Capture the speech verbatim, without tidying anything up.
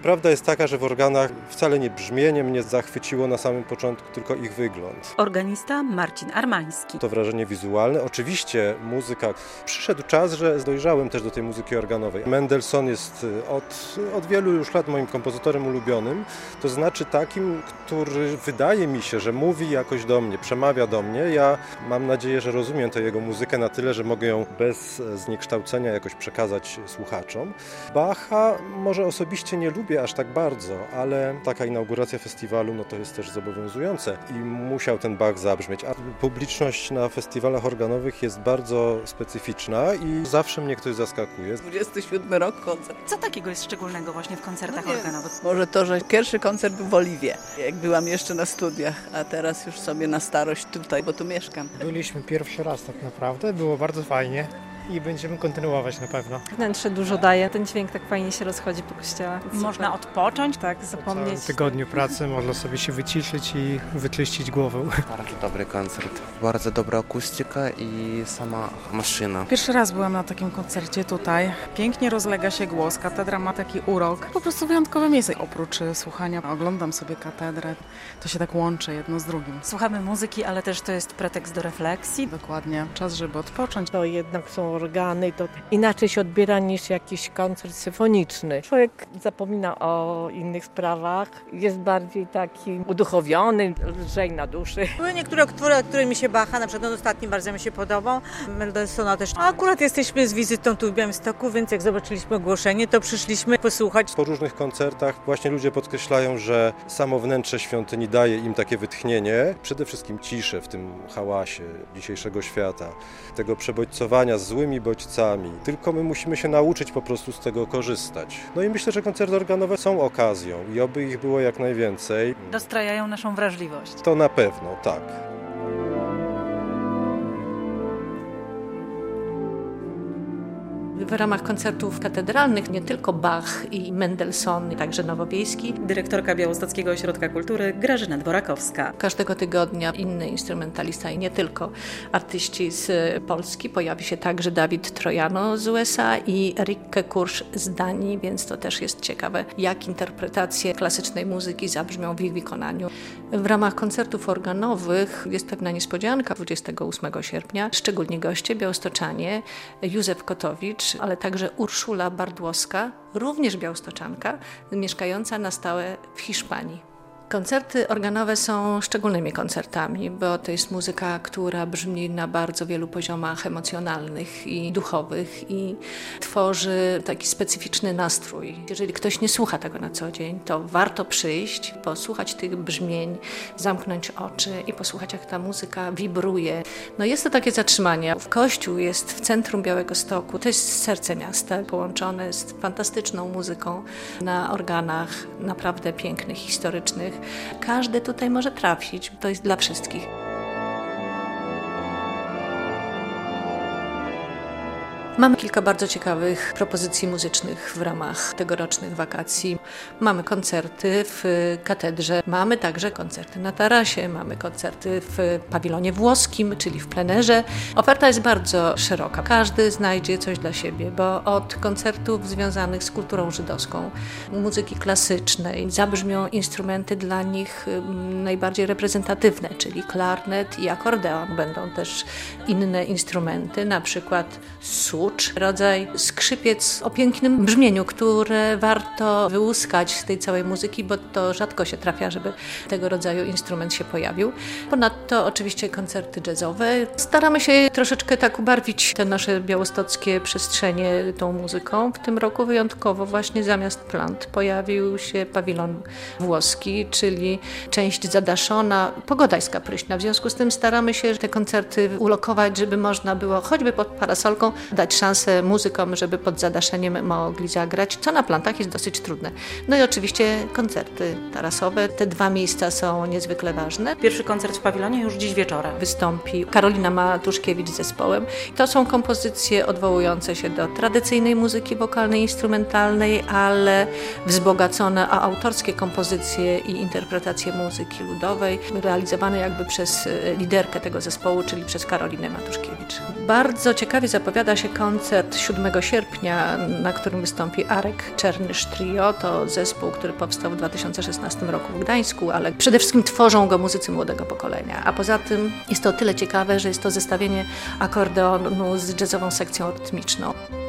Prawda jest taka, że w organach wcale nie brzmienie mnie zachwyciło na samym początku, tylko ich wygląd. Organista Marcin Armański. To wrażenie wizualne. Oczywiście muzyka. Przyszedł czas, że dojrzałem też do tej muzyki organowej. Mendelssohn jest od, od wielu już lat moim kompozytorem ulubionym. To znaczy takim, który wydaje mi się, że mówi jakoś do mnie, przemawia do mnie. Ja mam nadzieję, że rozumiem tę jego muzykę na tyle, że mogę ją bez zniekształcenia jakoś przekazać słuchaczom. Bacha może osobiście nie lubię aż tak bardzo, ale taka inauguracja festiwalu, no to jest też zobowiązujące i musiał ten Bach zabrzmieć. A publiczność na festiwalach organowych jest bardzo specyficzna i zawsze mnie ktoś zaskakuje. dwudziesty siódmy rok koncert. Co takiego jest szczególnego właśnie w koncertach no organowych? Może to, że pierwszy koncert był w Oliwie, jak byłam jeszcze na studiach, a teraz już sobie na starość tutaj, bo tu mieszkam. Byliśmy pierwszy raz tak naprawdę, było bardzo fajnie. I będziemy kontynuować na pewno. Wnętrze dużo daje, ten dźwięk tak fajnie się rozchodzi po kościołach. Można odpocząć? Tak, zapomnieć. Po całym tygodniu pracy można sobie się wyciszyć i wyczyścić głowę. Bardzo dobry koncert, bardzo dobra akustyka i sama maszyna. Pierwszy raz byłam na takim koncercie tutaj. Pięknie rozlega się głos, katedra ma taki urok. Po prostu wyjątkowe miejsce. Oprócz słuchania oglądam sobie katedrę, to się tak łączy jedno z drugim. Słuchamy muzyki, ale też to jest pretekst do refleksji. Dokładnie, czas, żeby odpocząć. To jednak są organy, to inaczej się odbiera niż jakiś koncert symfoniczny. Człowiek zapomina o innych sprawach, jest bardziej taki uduchowiony, lżej na duszy. Były niektóre utwory, które mi się Bacha, na przykład ostatni bardzo mi się podobał, Mendelssohna też. A akurat jesteśmy z wizytą tu w Białymstoku, więc jak zobaczyliśmy ogłoszenie, to przyszliśmy posłuchać. Po różnych koncertach właśnie ludzie podkreślają, że samo wnętrze świątyni daje im takie wytchnienie, przede wszystkim ciszę w tym hałasie dzisiejszego świata, tego przebodźcowania z złymi bodźcami. Tylko my musimy się nauczyć po prostu z tego korzystać. No i myślę, że koncerty organowe są okazją i oby ich było jak najwięcej. Dostrajają naszą wrażliwość. To na pewno, tak. W ramach koncertów katedralnych nie tylko Bach i Mendelssohn, także Nowowiejski. Dyrektorka Białostockiego Ośrodka Kultury Grażyna Dworakowska. Każdego tygodnia inny instrumentalista i nie tylko artyści z Polski. Pojawi się także Dawid Trojano z U S A i Rikke Kurz z Danii, więc to też jest ciekawe, jak interpretacje klasycznej muzyki zabrzmią w ich wykonaniu. W ramach koncertów organowych jest pewna niespodzianka dwudziestego ósmego sierpnia. Szczególni goście białostoczanie Józef Kotowicz, ale także Urszula Bardłowska, również białostoczanka, mieszkająca na stałe w Hiszpanii. Koncerty organowe są szczególnymi koncertami, bo to jest muzyka, która brzmi na bardzo wielu poziomach emocjonalnych i duchowych i tworzy taki specyficzny nastrój. Jeżeli ktoś nie słucha tego na co dzień, to warto przyjść, posłuchać tych brzmień, zamknąć oczy i posłuchać, jak ta muzyka wibruje. No jest to takie zatrzymanie. Kościół jest w centrum Białegostoku, to jest serce miasta, połączone z fantastyczną muzyką na organach naprawdę pięknych, historycznych. Każdy tutaj może trafić, to jest dla wszystkich. Mamy kilka bardzo ciekawych propozycji muzycznych w ramach tegorocznych wakacji. Mamy koncerty w katedrze, mamy także koncerty na tarasie, mamy koncerty w pawilonie włoskim, czyli w plenerze. Oferta jest bardzo szeroka. Każdy znajdzie coś dla siebie, bo od koncertów związanych z kulturą żydowską, muzyki klasycznej, zabrzmią instrumenty dla nich najbardziej reprezentatywne, czyli klarnet i akordeon. Będą też inne instrumenty, na przykład słuch, rodzaj skrzypiec o pięknym brzmieniu, które warto wyłuskać z tej całej muzyki, bo to rzadko się trafia, żeby tego rodzaju instrument się pojawił. Ponadto oczywiście koncerty jazzowe. Staramy się troszeczkę tak ubarwić te nasze białostockie przestrzenie tą muzyką. W tym roku wyjątkowo właśnie zamiast plant pojawił się pawilon włoski, czyli część zadaszona. Pogoda jest kapryśna, w związku z tym staramy się te koncerty ulokować, żeby można było choćby pod parasolką dać szansę muzykom, żeby pod zadaszeniem mogli zagrać, co na plantach jest dosyć trudne. No i oczywiście koncerty tarasowe. Te dwa miejsca są niezwykle ważne. Pierwszy koncert w pawilonie już dziś wieczorem. Wystąpi Karolina Matuszkiewicz z zespołem. To są kompozycje odwołujące się do tradycyjnej muzyki wokalnej, instrumentalnej, ale wzbogacone o autorskie kompozycje i interpretacje muzyki ludowej, realizowane jakby przez liderkę tego zespołu, czyli przez Karolinę Matuszkiewicz. Bardzo ciekawie zapowiada się koncert koncert siódmego sierpnia, na którym wystąpi Arek Czernysz Trio. To zespół, który powstał w dwa tysiące szesnastym roku w Gdańsku, ale przede wszystkim tworzą go muzycy młodego pokolenia. A poza tym jest to o tyle ciekawe, że jest to zestawienie akordeonu z jazzową sekcją rytmiczną.